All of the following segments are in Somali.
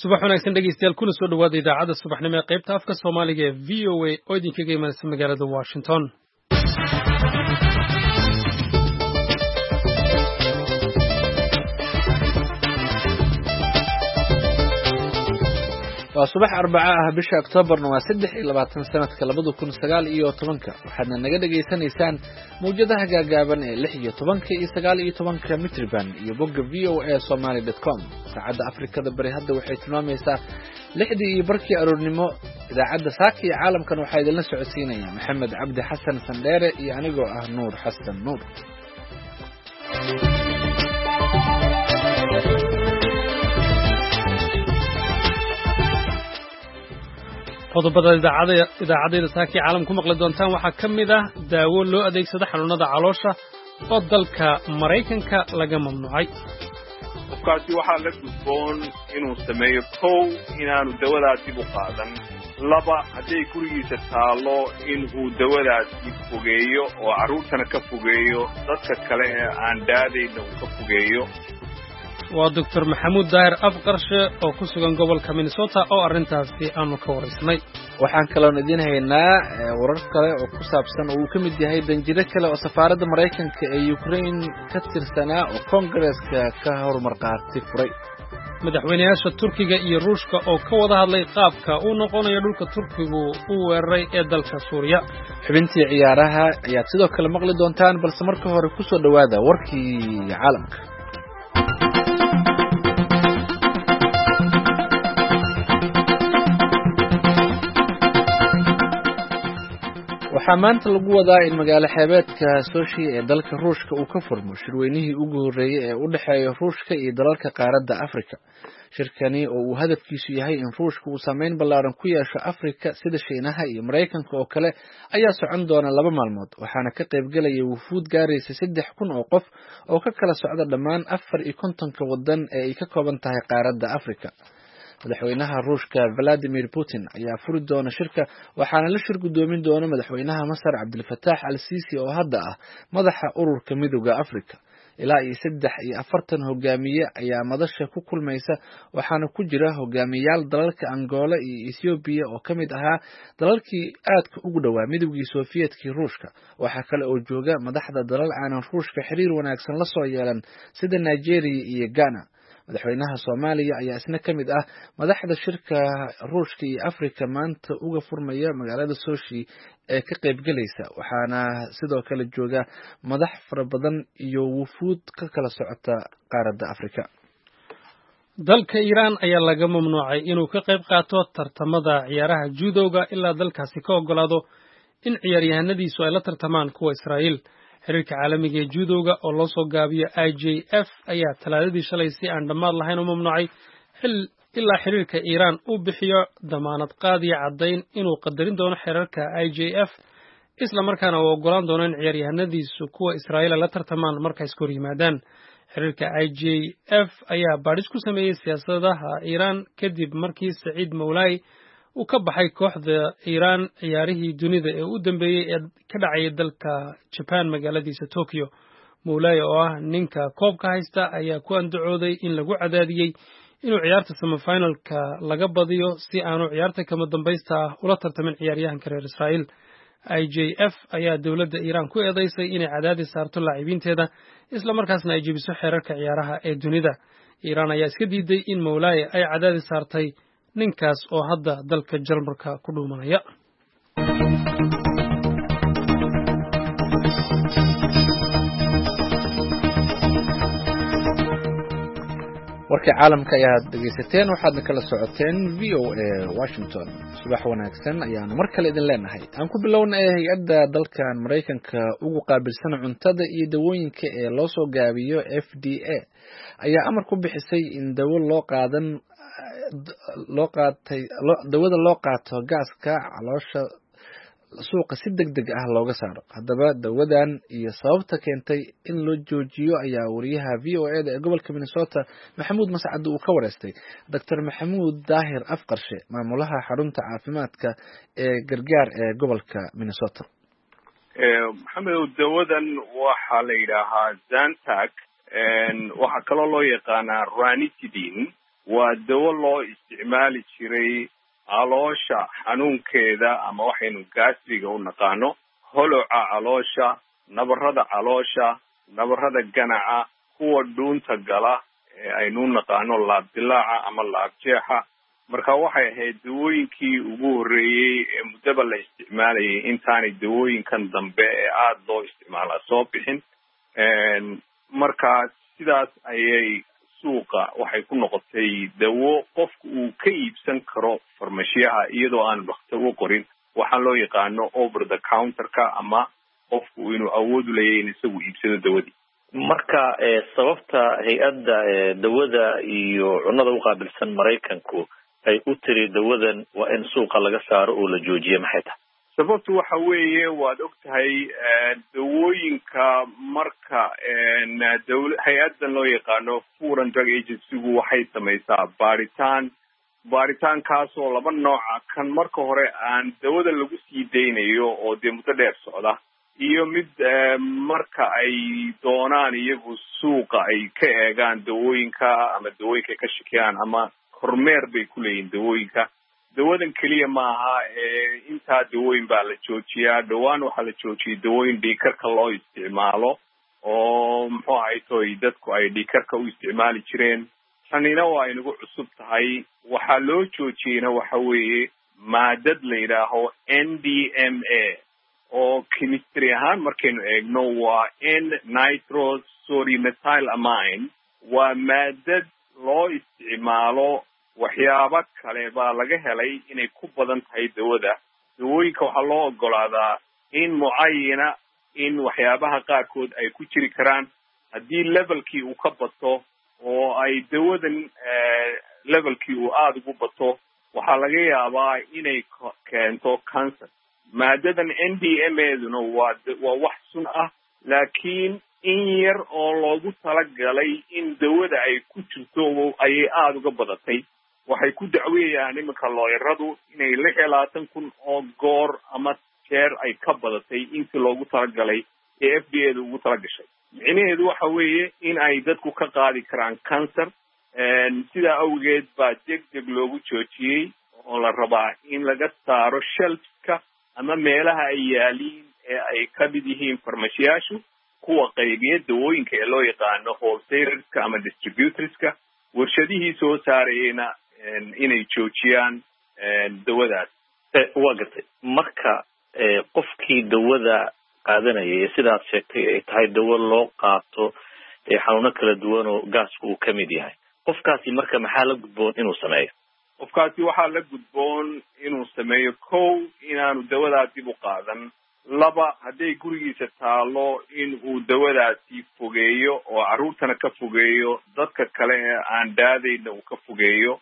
subax wanaagsan dhegeystayaal kuna soo dhawaada idaacadda subaxnimo ee qaybta afka Soomaaliga ee VOA oo idinkaga imanaysa magaalada Washington. waa subax Arbaca ah bisha Oktoobarna waa 23 sanadka 2019 waxaadna naga dhageysanaysaan mowjadaha gaagaaban ee 16 iyo 19 mitriban iyo bogga voasomali.com. saacadda Afrikada bari hadda waxay tilmaamaysaa 6 iyo barkii aroornimo. idaacadda saaka iyo caalamkan waxaa idinla socodsiinaya Maxamed Cabdi Xasan Sandheere iyo anigoo ah Nuur Xasan Nuur. qodobada idaacadda saaki caalam ku maqli doontaan waxaa ka mid ah daawo loo adeegsado xanuunada caloosha oo dalka Mareykanka laga mamnuucay. qofkaasi waxaa la gudboon inuu sameeyo kow inaanu dawadaasi u qaadan, laba hadday gurigiisa taalo inuu dawadaasi fogeeyo oo carruurtana ka fogeeyo, dadka kale ee aan daadayna uu ka fogeeyo. waa Dr. Maxamuud Daahir Afqarshe oo ku sugan gobolka Minnesota oo arrintaasi aanu ka waraysnay. waxaan kaloo idin haynaa warar kale oo ku saabsan oo uu ka mid yahay danjiro kale oo safaaradda Mareykanka ee Ukraine ka tirsanaa oo Congress-ka ka hormar qaatay furay. madaxweynayaasha Turkiga iyo Ruushka oo ka wada hadlay qaabka uu noqonayo dhulka Turkigu uu weeraray ee dalka Suuriya. xubintii ciyaaraha ayaad sidoo kale maqli doontaan, balse marka hore ku soo dhawaada warkii caalamka. waxaa maanta lagu wadaa in magaalo xeebeedka Sochi ee dalka Ruushka uu ka furmo shirweynihii ugu horreeyay ee u dhexeeya Ruushka iyo dalalka qaaradda Afrika. shirkani oo uu hadafkiisu yahay in Ruushka uu saameyn ballaaran ku yeesho Afrika sida Shiinaha iyo Mareykanka oo kale ayaa socon doona 2 maalmood, waxaana ka qaybgalaya wufuud gaaraysa 3,000 oo qof oo ka kala socda dhammaan 54 waddan ee ay ka kooban tahay qaaradda Afrika. madaxweynaha Ruushka Vladimir Putin ayaa furi doona shirka, waxaana la shir gudoomin doona madaxweynaha Masar Abdel-Fattah al-Sisi oo hadda ah madaxa ururka midowga Afrika. ilaa iyo 43 hogaamiye ayaa madasha ku kulmaysa, waxaana ku jira hogaamiyayaal dalalka Angola iyo Ethiopia oo ka mid ahaa dalalkii aadka ugu dhawaa midowgii Sofiyeetkii Ruushka. waxaa kale oo jooga madaxda dalal aanan Ruushka xiriir wanaagsan la soo yeelan sida Nigeria iyo Ghana. madaxweynaha Soomaaliya ayaa isna ka mid ah madaxda shirka Ruushka iyo Afrika maanta uga furmaya magaalada Sochi ee ka qaybgalaysa, waxaana sidoo kale jooga madax fara badan iyo wufuud ka kala socota qaaradda Afrika. dalka Iran ayaa laga mamnuucay inuu ka qayb qaato tartamada ciyaaraha judowga ilaa dalkaasi ka ogolaado in ciyaaryahanadiisu ay la tartamaan kuwa Israa'iil. xiriirka caalamiga ee judowga oo loo soo gaabiyo IJF ayaa talaadadii shalay si aan dhammaad lahayn u mamnuucay ilaa xiriirka Iran uu bixiyo damaanad qaadiya caddayn inuu qadarin doono xeerarka IJF, isla markaana uu ogolaan doono in ciyaaryahanadiisu kuwa Israa'iil la tartamaan marka iska hor yimaadaan. xiriirka IJF ayaa baadhis ku sameeyey siyaasadaha Iran kadib markii Saciid Mawlay uu ka baxay kooxda Iran ciyaarihii dunida ee u dambeeyay ee ka dhacay dalka Japan magaaladiisa Tokyo. Mawlay oo ah ninka koobka haysta ayaa ku andacooday in lagu cadaadiyey inuu ciyaarta semifinalka laga badiyo si aanu ciyaarta kama dambaysta ula tartamin ciyaaryahanka reer Israa'iil. IJF ayaa dowladda Iran ku eedeysay inay cadaadis saarto laacibiinteeda, isla markaasna ay jebiso xeerarka ciyaaraha ee dunida. Iran ayaa iska diiday in Mawlay ay cadaadis saartay ninkaas oo hadda dalka Jarmalka ku dhuumanaya. warka caalamka ayaad dhageysateen, waxaadna kala socoteen VOA Washington. subax wanaagsan ayaanu mar kale idin leenahay. aan ku bilownay hay'adda dalkan Mareykanka ugu qaabilsan cuntada iyo dawooyinka ee loo soo gaabiyo FDA ayaa amar ku bixisay in dawada loo qaato gaaska caloosha suuqa si degdeg ah looga saaro. haddaba dawadan iyo sababta keentay in loo joojiyo ayaa wariyaha VOA ee gobolka Minnesota Maxamuud Mascad uu ka wareystay Dr. Maxamuud Daahir Afqarshe, maamulaha xarunta caafimaadka ee gargaar ee gobolka Minnesota. maxamed, dawadan waxaa la yidhaahaa Zantac, waxaa kaloo loo yaqaanaa ranitidine. waa dawo loo isticmaali jiray caloosha xanuunkeeda ama waxaynu gastriga u naqaano, holoca caloosha, nabarada caloosha, nabarada ganaca, kuwa dhuunta gala ee aynu naqaano laabdilaaca ama laabjeexa. marka waxay ahayd dawooyinkii ugu horreeyey ee muddaba la isticmaalayay intaanay dawooyinkan dambe ee aada loo isticmaalaa soo bixin. marka sidaas ayay suuqa waxay ku noqotay dawo qofku uu ka iibsan karo farmashiyaha iyadoo aan dhakhtar u qorin, waxaan loo yaqaano over the counterka ama qofku inuu awood u leeyahay in isagu iibsado dawadii. marka sababta hay-adda dawada iyo cunnada u qaabilsan Maraykanku ay u tiri dawadan waa in suuqa laga saaro oo la joojiyo maxay tahay? sababtu waxa weeye waad ogtahay dawooyinka marka hay-addan loo yaqaano Food and Drug Agency-gu waxay samaysaa baaritaankaasoo laba nooca, kan marka hore aan dawada lagu sii daynayo oo dee muddo dheer socda, iyo mid marka ay doonaan iyagu suuqa ay ka eegaan dawooyinka ama dawooyinka ka shakiyaan ama kormeer bay ku leeyihin dawooyinka. dawadan keliya maaha intaa dawooyin baa la joojiyaa. dhowaan waxaa la joojiyay dawooyin dhiigkarka loo isticmaalo oo muxuu ahay toy dadku ay dhiigkarka u isticmaali jireen. tanina waa inagu cusub tahay. waxaa loo joojiyeyna waxa weeye maadad la yidhaaho NDMA oo chemistry ahaan markaynu eegno waa N-nitrosodimethylamine. waa maadad loo isticmaalo waxyaabo kale baa laga helay inay ku badan tahay dawada. dawooyinka waxaa loo ogolaadaa in mucayana in waxyaabaha qaarkood ay ku jiri karaan. haddii levelkii uu ka bato oo ay dawadan levelkii uu aada ugu bato, waxaa laga yaabaa inay keento cancer. maadadan NDMA-duna waa wax sun ah, laakiin in yar oo loogu talagalay in dawada ay ku jirto ayay aada uga badatay. waxay ku dacweeyaan iminka looyaradu inay 26,000 oo goor ama jeer ay ka badatay intii loogu talagalay ee FDA-da ugu talagashay. micnaheedu waxa weeye in ay dadku ka qaadi karaan cancer. sidaa awgeed baa degdeg loogu joojiyey oo la rabaa in laga saaro shelfka ama meelaha ay yaaliin ee ay ka mid yihiin farmashiyaashu, kuwa qaybiya dawooyinka ee loo yaqaano wholesalerska ama distributorska, warshadihii soo saarayena inay joojiyaan dawadaas. waa gartay. marka qofkii dawada qaadanaya sidaad sheegtay ay tahay dawo loo qaato xanuuno kala duwan oo gaasku uu ka mid yahay, qofkaasi marka maxaa la gudboon inuu sameeyo? qofkaasi waxaa la gudboon inuu sameeyo kow, inaanu dawadaas dib u qaadan. laba, hadday gurigiisa taalo in uu dawadaasi fogeeyo oo carruurtana ka fogeeyo, dadka kale ee aan daadayna uu ka fogeeyo.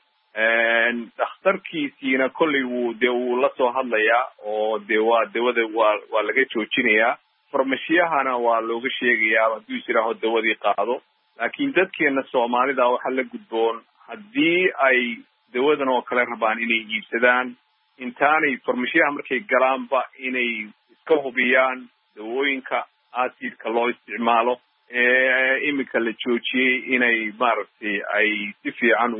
dhakhtarkiisiina kollay wuu la soo hadlayaa oo dee waa dawada waa laga joojinayaa. farmashiyahana waa looga sheegayaa hadduu is yidhaaho dawadii qaado. laakiin dadkeena Soomaalida waxaa la gudboon haddii ay dawadan oo kale rabaan inay iibsadaan, intaanay farmashiyaha markay galaanba inay iska hubiyaan dawooyinka acidka loo isticmaalo iminka la joojiyey, inay maaragtay ay si fiican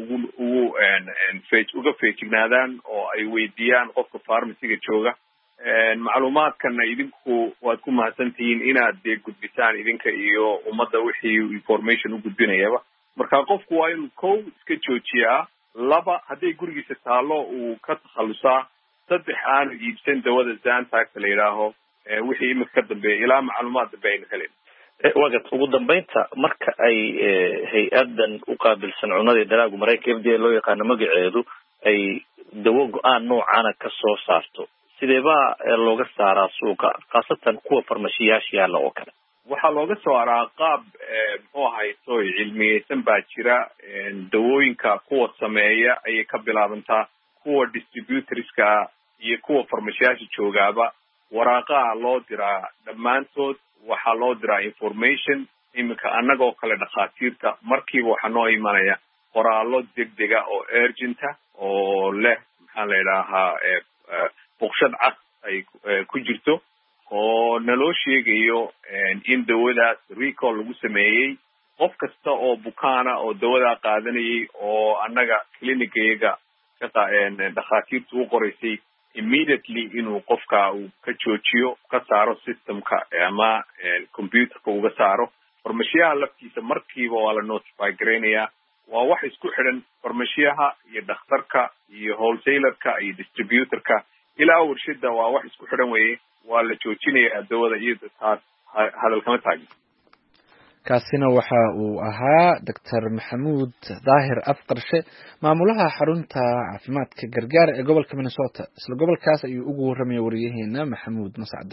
uga feejignaadaan oo ay weydiiyaan qofka farmasiga jooga. macluumaadkana idinku waad ku mahadsantihiin inaad dee gudbisaan idinka iyo ummadda wixii information u gudbinayaba. marka qofku waa inuu kow iska joojiyaa. laba, hadday gurigiisa taalo uu ka takhalusaa. saddex, aanu iibsan dawada Zantac la yidhaaho wixii iminka ka dambeeya ilaa macluumaad dambe aynu helen. wagat ugu dambeynta marka ay hay-addan u qaabilsan cunnada dalaagu Maraykanka FDA loo yaqaano magaceedu ay dawo go-aan noocana ka soo saarto, sidee baa looga saaraa suuqa khaasatan kuwa farmashiyaasha yaalla oo kale? waxaa looga saaraa qaab muxuu ahay toy cilmiyeysan baa jira. dawooyinka kuwa sameeya ayay ka bilaabantaa, kuwa distributorska iyo kuwa farmashiyaasha joogaaba waraaqaha loo diraa. dhammaantood waxaa loo diraa information. iminka annagoo kale dhakhaatiirta markiiba waxaa noo imanaya qoraallo degdega oo urgenta oo leh maxaa la idhaahaa boqshad cad ay ku jirto oo naloo sheegayo in dawadaas recall lagu sameeyey, qof kasta oo bukaana oo dawadaa qaadanayay oo annaga clinicayaga dhakhaatiirtu u qoraysay immediately inuu qofka uu ka joojiyo ka saaro systemka ama computerka uga saaro. farmashiyaha laftiisa markiiba waa la notify garaynayaa. waa wax isku xidhan farmashiyaha iyo dhakhtarka iyo wholesalerka iyo distributorka ilaa warshada, waa wax isku xidhan weye. waa la joojinayaa dawada iyo taas hadal kama taagin. kaasina waxa uu ahaa Dr. Maxamuud Daahir Afqarshe, maamulaha xarunta caafimaadka gargaar ee gobolka Minnesota. isla gobolkaas ayuu ugu warramay wariyaheena Maxamuud Mascade.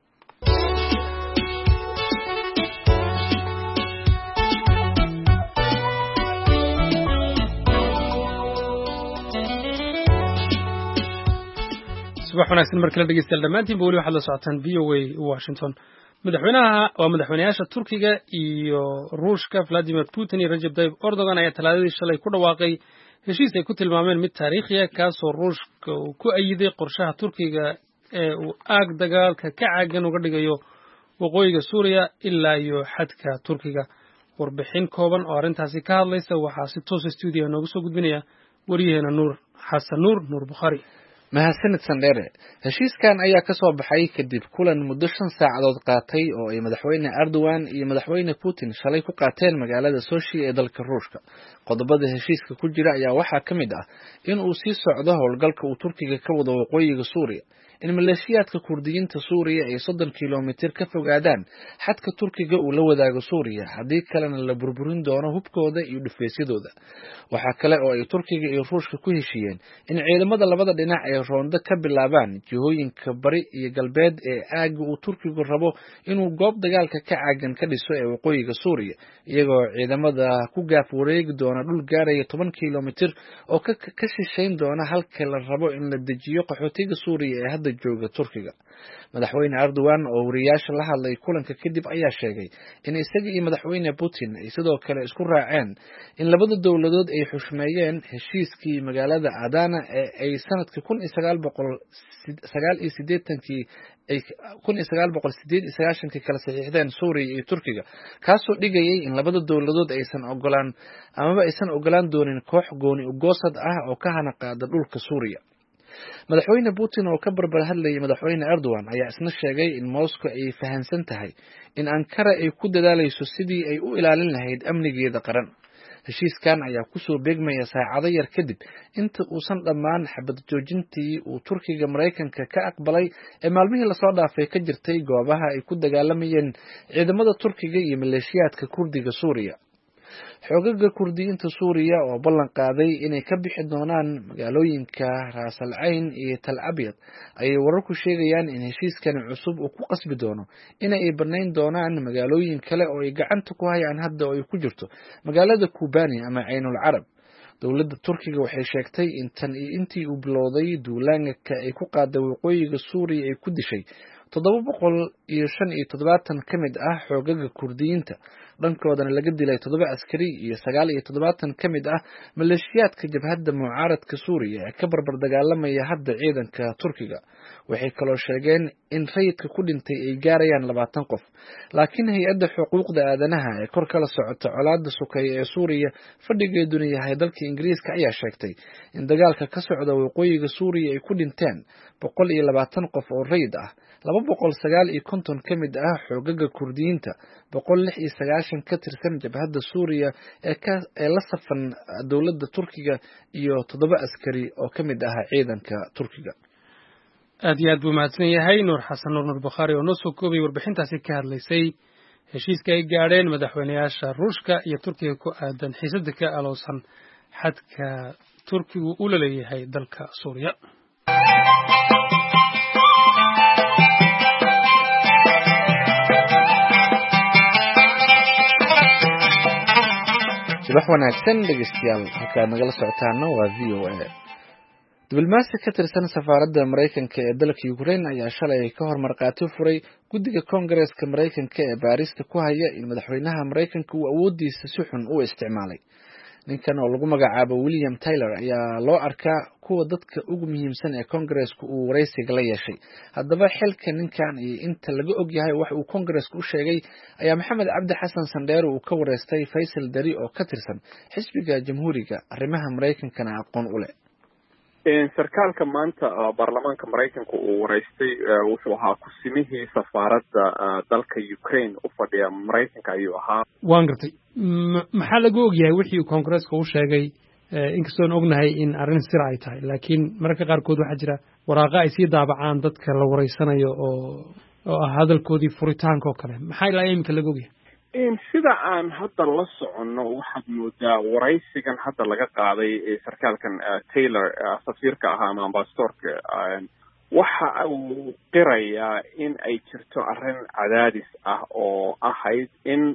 subax wanaagsan markale dhegeystayaal dhammaantiin weli waxaad la socotaan VOA Washington. madaxweynayaasha Turkiga iyo Ruushka Vladimir Putin iyo Recep Tayyip Erdogan ayaa talaadadii shalay ku dhawaaqay heshiis ay ku tilmaameen mid taariikhi ah, kaasoo Ruushka uu ku ayiday qorshaha Turkiga ee uu aag dagaalka ka caagan uga dhigayo waqooyiga Suuriya ilaa iyo xadka Turkiga. warbixin kooban oo arrintaasi ka hadlaysa waxaa si toos studio noogu soo gudbinaya wariyaheena Nuur Xasan Nuur Bukhari. mahadsanid Sandere. heshiiskan ayaa ka soo baxay kadib kulan muddo 5 saacadood qaatay oo ay madaxweyne Erdogan iyo madaxweyne Putin shalay ku qaateen magaalada Sochi ee dalka Ruushka. qodobada heshiiska ku jira ayaa waxaa ka mid ah in uu sii socdo howlgalka uu Turkiga ka wado waqooyiga Suuriya, in maleeshiyaadka Kurdiyiinta Suuriya ay 30 kiiloomitir ka fogaadaan xadka Turkiga uu la wadaago Suuriya, haddii kalena la burburin doono hubkooda iyo dhufaysyadooda. waxaa kale oo ay Turkiga iyo Ruushka ku heshiiyeen in ciidamada labada dhinac ay roondo ka bilaabaan jihooyinka bari iyo galbeed ee aagga uu Turkigu rabo inuu goob dagaalka ka caagan ka dhiso ee waqooyiga Suuriya, iyagoo ciidamada ku gaaf wareegi doona dhul gaaraya 10 kiiloomitir oo ka shisheyn doona halka la rabo in la dejiyo qaxootiga Suuriya ee hadda jooga Turkiga. madaxweyne Erdogan oo wariyaasha la hadlay kulanka kadib ayaa sheegay in isaga iyo madaxweyne Putin ay sidoo kale isku raaceen in labada dowladood ay xushmeeyeen heshiiskii magaalada Adana ee ay sanadkii 1998 kala saxiixdeen Suuriya iyo Turkiga, kaasoo dhigayay in labada dowladood aysan ogolaan doonin koox gooni u goosad ah oo ka hana qaada dhulka Suuriya. madaxweyne Putin oo ka barbar hadlayay madaxweyne Erdogan ayaa isna sheegay in Moscow ay fahansan tahay in Ankara ay ku dadaalayso sidii ay u ilaalin lahayd amnigeeda qaran. heshiiskan ayaa kusoo beegmaya saacado yar kadib inta uusan dhammaan xabad joojintii uu Turkiga Mareykanka ka aqbalay ee maalmihii lasoo dhaafay ka jirtay goobaha ay ku dagaalamayeen ciidamada Turkiga iyo maleeshiyaadka Kurdiga Suuriya. xoogaga Kurdiyiinta Suuriya oo ballan qaaday inay ka bixi doonaan magaalooyinka Ras Al Ain iyo Tal Abyad ayay wararku sheegayaan in heshiiskani cusub uu ku qasbi doono inay banayn doonaan magaalooyin kale oo ay gacanta ku hayaan hadda oo ay ku jirto magaalada Kobani ama Aynul Arab. dowladda Turkiga waxay sheegtay in tan iyo intii uu bilowday duulaanka ay ku qaaday waqooyiga Suuriya ay ku dishay 775 ka mid ah xoogaga Kurdiyiinta, dhankoodana laga dilay 7 askari iyo 79 ka mid ah maleeshiyaadka jabhadda mucaaradka Suuriya ee ka barbar dagaalamaya hadda ciidanka Turkiga. waxay kaloo sheegeen in rayidka ku dhintay ay gaarayaan 20 qof, laakiin hay-adda xuquuqda aadanaha ee kor kala socota colaadda sukaya ee Suuriya fadhigeeduna yahay dalka Ingiriiska ayaa sheegtay in dagaalka ka socda waqooyiga Suuriya ay ku dhinteen 120 qof oo rayid ah, 259 ka mid ah xoogaga Kurdiyiinta, 196 ka tirsan jabhadda Suuriya ee la safan dowladda Turkiga iyo 7 askari oo ka mid ah ciidanka Turkiga. aad iyo aad buu mahadsan yahay Nuur Xasan Nuur Bukhari oo noo soo koobay warbixintaasi ka hadlaysay heshiiska ay gaadheen madaxweynayaasha Ruushka iyo Turkiga ku aadan xiisadda ka alowsan xadka Turkigu u leeyahay dalka Suuriya. subax wanaagsan dhegeystayaal, halkaad nagala socotaana waa VOA. diblomaasi ka tirsan safaaradda Mareykanka ee dalka Ukraine ayaa shalay ka hor marqaati furay guddiga Koongareeska Mareykanka ee baarista ku haya in madaxweynaha Mareykanka uu awoodiisa si xun u isticmaalay. ninkan oo lagu magacaabo William Taylor ayaa loo arkaa kuwa dadka ugu muhiimsan ee Congress-ku uu wareysiga la yeeshay. Haddaba xilka ninkan iyo inta laga og yahay wax uu Congress-ku u sheegay ayaa Maxamed Cabdi Xasan Sandheere uu ka wareystay Faysal Dari oo ka tirsan xisbiga Jamhuuriga arrimaha Mareykankana aqoon u leh. sarkaalka maanta baarlamaanka Mareykanka uu wareystay wuxuu ahaa ku-simihii safaaradda dalka Ukraine u fadhiya Mareykanka ayuu ahaa. waan gartay maxaa lagu ogyahay wixii uu Congress-ka u sheegay inkastoon ognahay in arrin sir ay tahay laakiin mararka qaarkood waxaa jira waraaqa ay sii daabacaan dadka la wareysanayo oo ah hadalkoodii furitaanka oo kale maxaa ilaa imika lagu ogyahay sida aan hadda la soconno waxaad moodaa waraysigan hadda laga qaaday sarkaalkan Taylor safiirka ahaa ama ambassadorka waxa uu qirayaa in ay jirto arrin cadaadis ah oo ahayd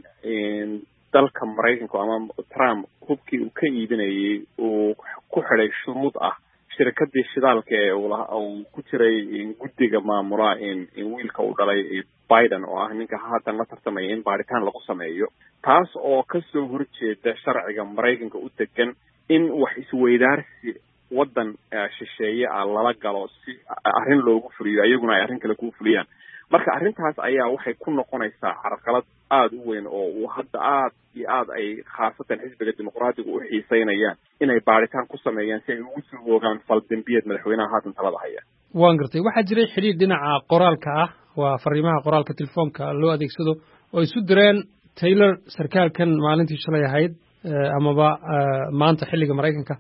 in dalka Mareykanka ama Trump hubkii uu ka iibinayay uu ku xidhay shuruud ah shirkadii shidaalka ee uu ku jiray guddiga maamula in wiilka uu dhalay Biden oo ah ninka haatan la tartamaya in baaritaan lagu sameeyo taas oo ka soo horjeeda sharciga Mareykanka u degan in wax isweydaarsi wadan shisheeye lala galo si arrin loogu fuliyo ayaguna ay arrin kale ku fuliyaan marka arrintaas ayaa waxay ku noqonaysaa carqalad aad u weyn oo uu hadda aad iyo aad ay khaasatan xisbiga dimuqraadiga u xiiseynayaan inay baaritaan ku sameeyaan si ay ugu soo hoogaan faldambiyeed madaxweynaha haatan talada haya waan gartay waxaa jiray xiriir dhinaca qoraalka ah waa fariimaha qoraalka telefoonka loo adeegsado oo isu direen Taylor sarkaalkan maalintii shalay ahayd amaba maanta xilliga Mareykanka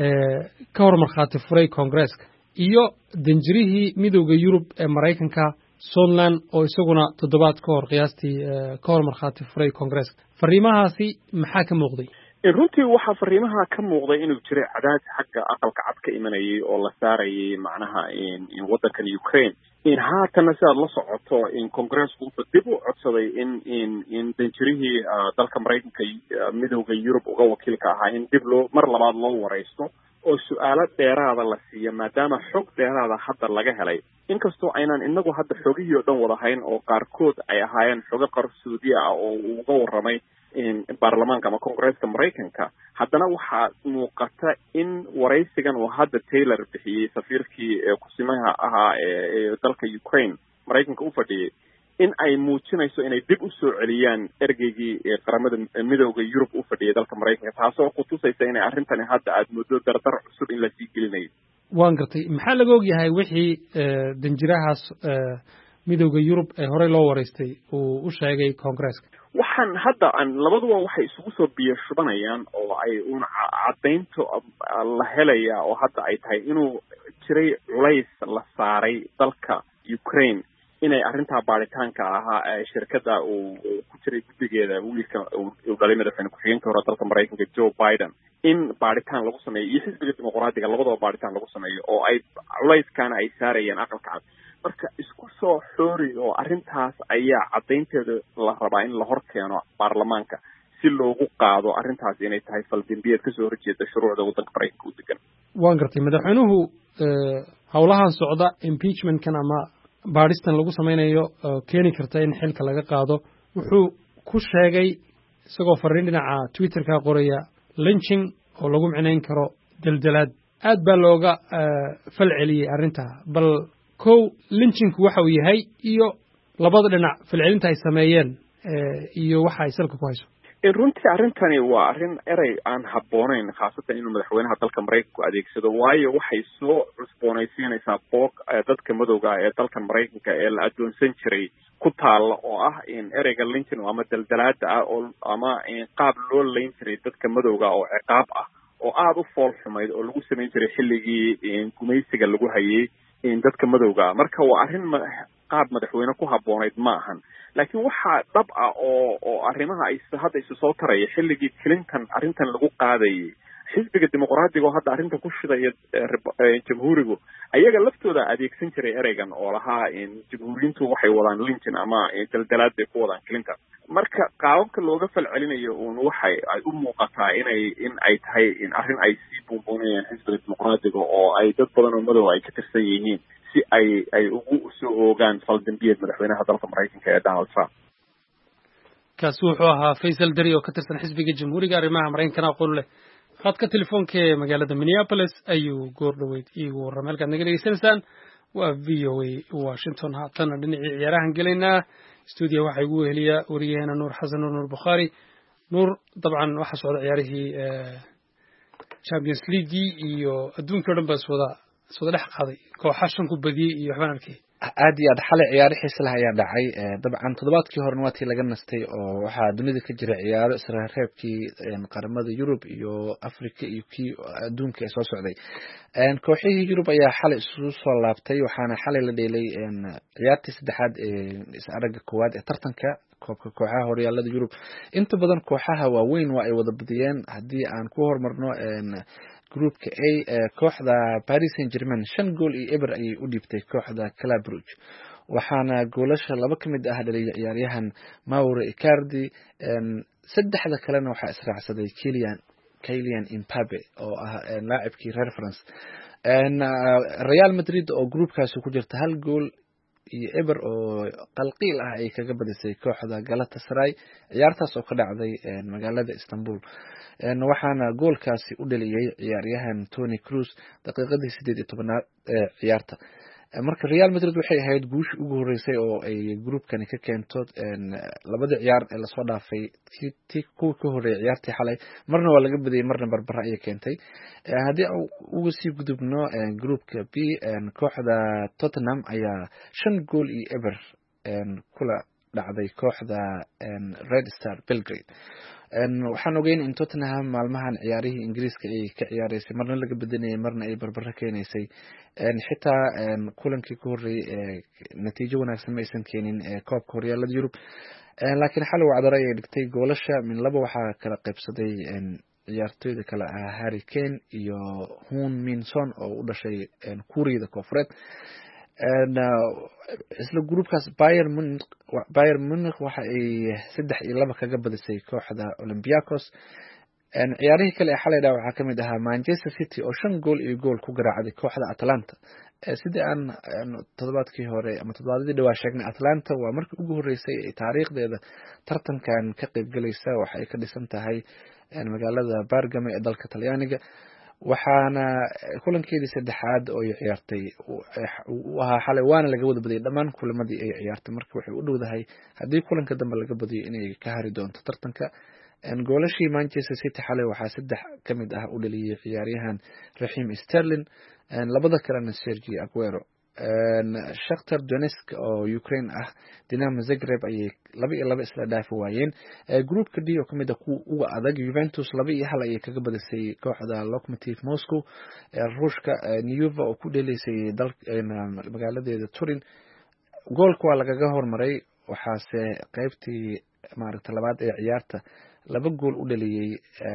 ka hor markhaati furay Congress-ka iyo danjirihii midowga Yurub ee Mareykanka Sondland oo isaguna toddobaad ka hor qiyaastii ka hor markhaati furay Congress-ka fariimahaasi maxaa ka muuqday runtii waxaa fariimaha ka muuqday inuu jiray cadaadis xagga aqalka cad ka imanayay oo la saarayay macnaha in waddankan Ukraine in haatana sidaad la socoto in Congress-ku wuxuu dib u codsaday in danjirihii dalka Mareykanka midowga Yurub uga wakiilka ahaa in dib mar labaad loo wareysto oo su'aalo dheeraada la siiyo maadaama xog dheeraada hadda laga helay inkastoo aynan inagu hadda xogihii oo dhan wada hayn oo qaarkood ay ahaayeen xogo qarsoodi ah oo uu uga warramay baarlamaanka ama Congress-ka Mareykanka haddana waxaa muuqata in waraysigan uu hadda Taylor bixiyey safiirkii ku-simaha ahaa ee dalka Ukraine Mareykanka u fadhiyay in ay muujinayso inay dib u soo celiyaan ergeygii qaramada midowga Yurub u fadhiyay dalka Mareykanka taasoo ku tusaysa inay arrintani hadda aad moodo dardar cusub in la sii gelinayo waan gartay maxaa laga ogyahay wixii danjirahaas midowga Yurub ee hore loo wareystay uu u sheegay Congress-ka waxaan hadda labaduba waxay isugu soo biyo shubanayaan oo ay una caddaynto la helaya oo hadda ay tahay inuu jiray culays la saaray dalka Ukraine inay arrintaa baaritaanka ahaa shirkadda uu ku jiray guddigeeda wiilka uu dhalay madaxweyne ku-xigeenka hore dalka Mareykanka Joe Biden in baaritaan lagu sameeyo iyo xisbiga dimuqraadiga labadaba baaritaan lagu sameeyo oo ay culayskaana ay saarayeen aqalka cad marka isku soo xoori oo arrintaas ayaa caddaynteeda la rabaa in la hor keeno baarlamaanka si loogu qaado arrintaas inay tahay faldambiyeed ka soo horjeeda shuruucda waddanka Mareykanka u degan waan gartay madaxweynuhu howlahan socda impeachment-kan ama baadhistan lagu samaynayo keeni karta in xilka laga qaado wuxuu ku sheegay isagoo fariin dhinaca Twitter-ka qoraya lynching oo lagu micnayn karo daldalaad aad baa looga falceliyay arrinta bal kow lynchingku waxa uu yahay iyo labada dhinac falcelinta ay sameeyeen iyo waxa ay salka ku hayso runtii arrintani waa arrin erey aan habboonayn khaasatan inuu madaxweynaha dalka Mareykanku adeegsado waayo waxay soo cusboonaysiinaysaa boog dadka madowga ee dalkan Mareykanka ee la adoonsan jiray ku taala oo ah in ereyga lynching ama daldalaada ah oo ama qaab loo leyn jiray dadka madowga oo ciqaab ah oo aad u fool xumayd oo lagu sameyn jiray xilligii gumaysiga lagu hayay dadka madowga marka waa arrin qaab madaxweyne ku habboonayd ma ahan laakiin waxaa dhab ah oo arrimaha ay hadda isu soo taraya xilligii Clinton arrintan lagu qaadayay xisbiga dimuqraadiga oo hadda arrinta ku shidaya jamhuurigu ayaga laftooda adeegsan jiray ereygan oo lahaa jamhuuriyiintu waxay wadaan lynching ama daldalaad bay ku wadaan Clinton marka qaababka looga falcelinayo uun waxay ay u muuqataa in ay tahay in arrin ay sii buunbuunayaan xisbiga dimuqraadiga oo ay dad badan oo madow ay ka tirsan yihiin si ay ugu soo oogaan faldambiyeed madaxweynaha dalka Mareykanka ee Donald Trump kaasi wuxuu ahaa Faysal Dari oo ka tirsan xisbiga jamhuuriga arrimaha Mareykanka aqoon leh khadka telefoonka ee magaalada Minneapolis ayuu goor dhaweyd iigu warramay halkaad naga dhegeysanaysaan waa VOA Washington haatana dhinacii ciyaarahan gelaynaa stuudiyo waxaa igu weheliya wariyaheena nuur xasan nuur bukhaari nuur dabcan waxaa socda ciyaarihii Champions League iyo adduunka oo dhan baa soo dhex qaaday kooxaha shan ku badiyay iyo waxbaan arkay aad iyo aad xalay ciyaaro xiiso leh ayaa dhacay dabcan toddobaadkii horena waa tii laga nastay oo waxaa dunida ka jira ciyaaro isla reebkii qaramada Yurub iyo Afrika iyo kii adduunka ee soo socday kooxihii Yurub ayaa xalay isugu soo laabtay waxaana xalay la dheelay ciyaartii saddexaad ee is-aragga koowaad ee tartanka koobka kooxaha horyaalada Yurub inta badan kooxaha waaweyn waa ay wada badiyeen haddii aan ku hormarno groupka A kooxda Paris Saint-Germain 5 gool iyo eber ayay u dhiibtay kooxda Club Brugge waxaana goolasha laba kamid ah dhaliyay ciyaaryahan Mauro Icardi saddexda kalena waxa israacsaday Kylian Mbappe oo ah laacibkii reer France Real Madrid oo groupkaasi ku jirta 1 gool iyo eber oo qalqiil ah ay kaga badisay kooxda Galatasaray ciyaartaas oo ka dhacday magaalada Istanbul waxaana goolkaasi u dhaliyay ciyaaryahan Toni Kroos daqiiqadii 18aad ee ciyaarta marka Real Madrid waxay ahayd guushii ugu horeysay oo ay groupkani ka keento labada ciyaar ee la soo dhaafay kuwa ka horeeyay ciyaartii xalay marna waa laga badiyay marna barbara ay keentay haddii ugu sii gudubno groupka B kooxda Tottenham ayaa 5 gool iyo eber kula dhacday kooxda Red Star Belgrade waxaan ogeyn in Tottenham maalmahan ciyaarihii Ingiriiska ay ka ciyaareysay marna laga badinayay marna ay barbara keenaysay xitaa kulankii ku horeeyay natiijo wanaagsan ma aysan keenin koobka horyaalada Yurub laakiin xalay wacdaro ay dhigtay goolasha min laba waxaa kala qaybsaday ciyaartooyda kale ah Harry Kane iyo Heung Min Son oo u dhashay Kuuriyada Koonfureed isla groupkaas Bayern Munich waxa ay 3-2 kaga badisay kooxda Olympiacos ciyaarihii kale ee xalay waxaa kamid ahaa Manchester City oo 5 gool iyo gool ku garaacday kooxda Atalanta sidii aan toddobaadkii hore ama toddobaadkii dhawaa sheegnay Atalanta waa markii ugu horeysay ee taariikhdeeda tartankan ka qayb galaysa waxa ay ka dhisan tahay magaalada Bergamo ee dalka Talyaaniga waxaana kulankeedii saddexaad oo ay ciyaartay waxa xalay waana laga wada badiyay dhammaan kulamadii ay ciyaartay markii waxay u dhowdahay haddii kulanka dambe laga badiyo inay ka hari doonto tartanka goolashii Manchester City xalay waxaa 3 kamid ah u dhaliyay ciyaaryahan Raheem Sterling labada kalena Sergio Aguero Shakhtar Donetsk oo Ukraine ah Dinamo Zagreb ayay 2-2 isla dhaafi waayeen groupka D oo kamid ah kuwa ugu adag Juventus 2-1 ayay kaga badisay kooxda Lokomotiv Moscow Ruushka Niyova oo ku dhaleysay magaaladeeda Turin goolka waa lagaga hormaray waxaase qaybtii maaragtay labaad ee ciyaarta 2 gool u dhaliyay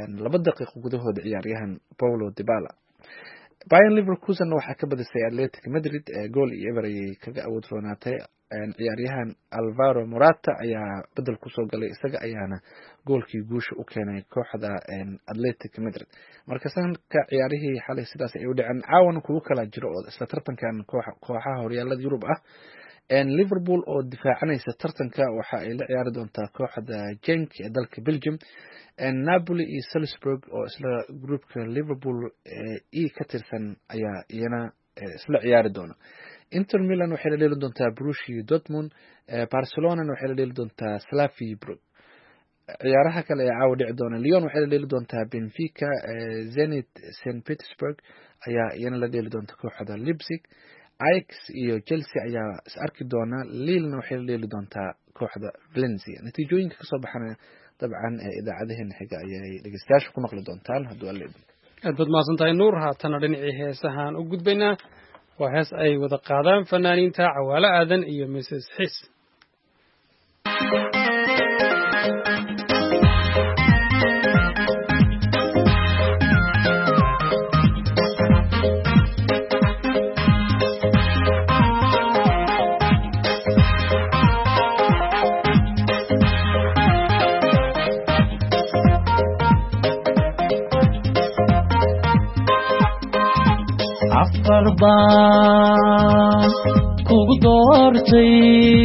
2 daqiiqo gudahooda ciyaaryahan Paulo Dybala Bayern Leverkusen waxa ka badisay Athletic Madrid gool iyo eber ayay kaga awood roonaatay ciyaaryahan Alvaro Morata ayaa bedel ku soo galay isaga ayaana goolkii guusha u keenay kooxda Athletic Madrid marka sanadka ciyaarihii xalay sidaas ay u dhaceen caawan kuwa kala jiro oo isla tartankan kooxaha horyaalada Yurub ah Liverpool oo difaacanaysa tartanka waxa ay la ciyaari doontaa kooxda Genk ee dalka Belgium Napoli iyo Salzburg oo isla groupka Liverpool ka tirsan ayaa iyana isla ciyaari doona Inter Milan waxay la dheeli doontaa Borussia Dortmund Barcelona waxay la dheeli doontaa Slavia Prague ciyaaraha kale ee caawa dhici doona Lyon waxay la dheeli doontaa Benfica Zenit St Petersburg ayaa iyana la dheeli doonta kooxda Leipzig Ajax iyo Chelsea ayaa is arki doona Lille waxay la dheeli doontaa kooxda Valencia natiijooyinka ka soo baxana dabcan idaacadaheena xiga ayay dhageystayaasha ku maqli doontaan haddii alla idin aad baad mahadsantahay nuur haatana dhinacii heesahaan u gudbaynaa waa hees ay wada qaadaan fanaaniinta Cawaale Aadan iyo Mrs Xiis Afarbaan kugu doortay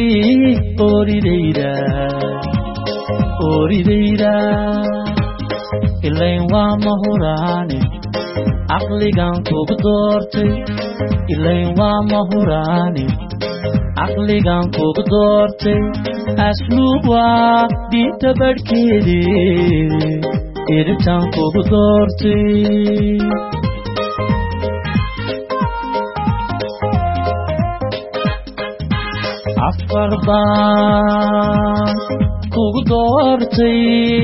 oridayda ilayn waa mahuraane caqligan kugu doortay ilayn waa mahuraane caqligan kugu doortay asluub waa diinta badhkeedii idibtaan kugu doortay afar baan kugu doortay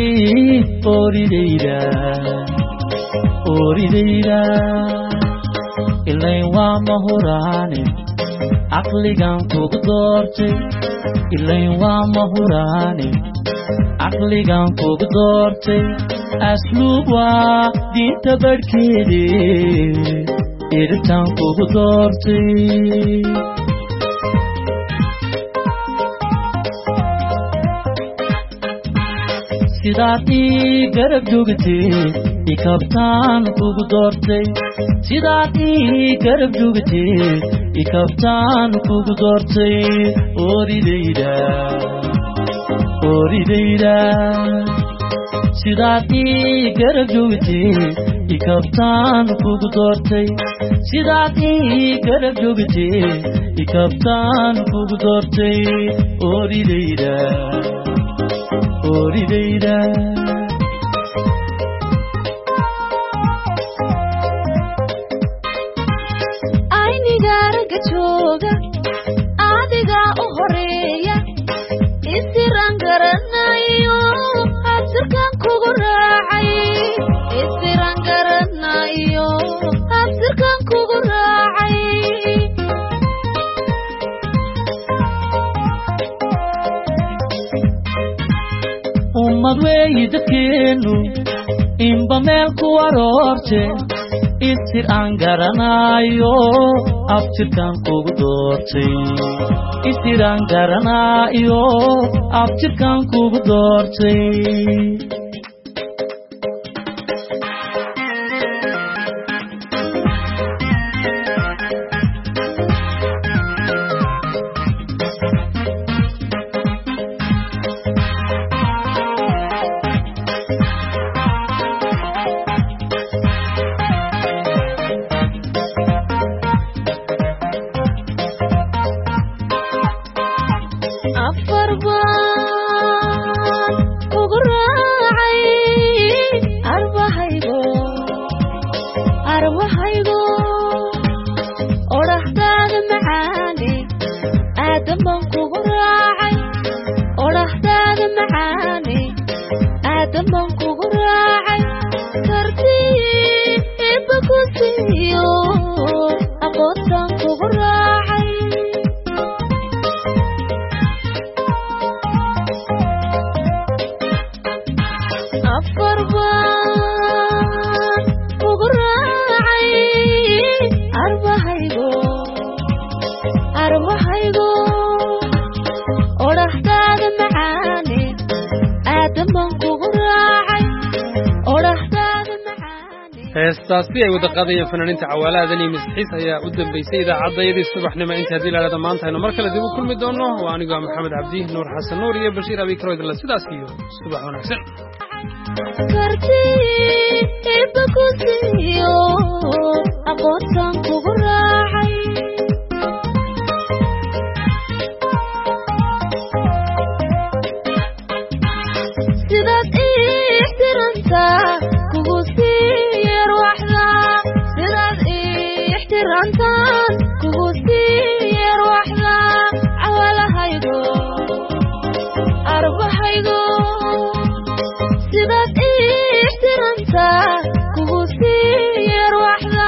oridayda ilayn waa mahuraane caqligan kugu doortay ilayn waa mahuraane caqligan kugu doortay asluub waa diinta badhkeedii idibtaan kugu doortay sidaad ii garab joogtay ikabtaan kugu doortay sidaad ii garab joogtay ikabtaan kugu doortay oridayda sidaad ii garab joogtay ikabtaan kugu doortay sidaad ii garab joogtay ikabtaan kugu doortay oridayda aynigaaraga jooga adiga u horeeya isiraan garanayo habsirkan kugu raacay isiraan garanayo habsirkan kugu raacay ummad weeyi dadkeennu inba meel ku aroorte isir aan garanayo abtirkan kugu doortay isir aan garanayo abtirkan kugu doortay heestaasi ay wada qaadayeen fanaaniinta cawaalahadan iyo misxiis ayaa u dambaysay idaacaddayadii subaxnimo inta haddii laadhada maanta aynu mar kale dib u kulmi doonno waa anigoo maxamed cabdi nuur xasan nuur iyo bashiir abikaro idinla sidaas iyo subax wanaagsan aqoontan kugu raacay sidaad ixtirantaa kugu siiyar waxda sidaad ixtirantaan kugu siiyar waxda cawalahaygo arbahaygo sidaad ixtirantaa kugu siiyar waxda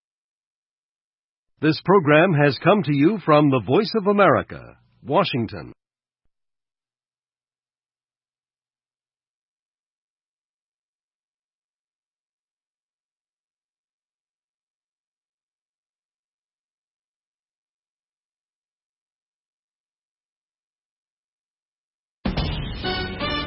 This program has come to you from the Voice of America, Washington.